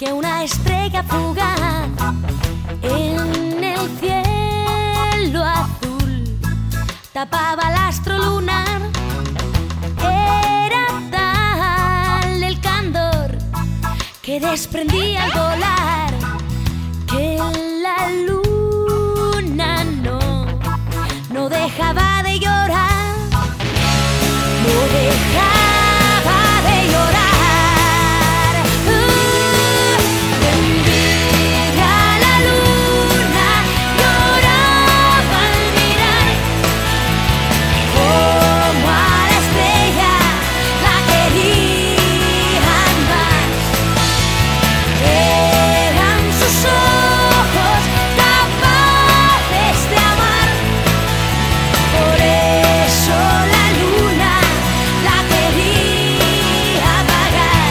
que una estrella fugaz en el cielo azul tapaba el astro lunar. Era tal el candor que desprendía al volar que la luna no dejaba de llorar, no dejaba de llorar. De envidia la luna lloraba al mirar como a la estrella la querían más. Eran sus ojos capaces de amar, por eso la luna la quería apagar.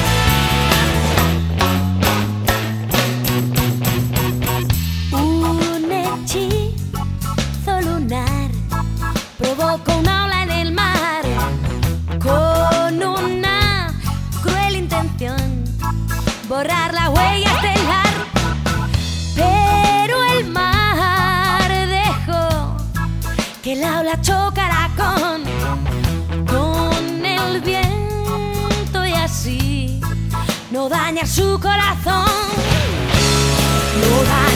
Un hechizo lunar provocó una ola en el mar con una cruel intención: borrar la huella estelar. Pero el mar dejó que la ola chocara con el viento y así no dañar su corazón, no dañar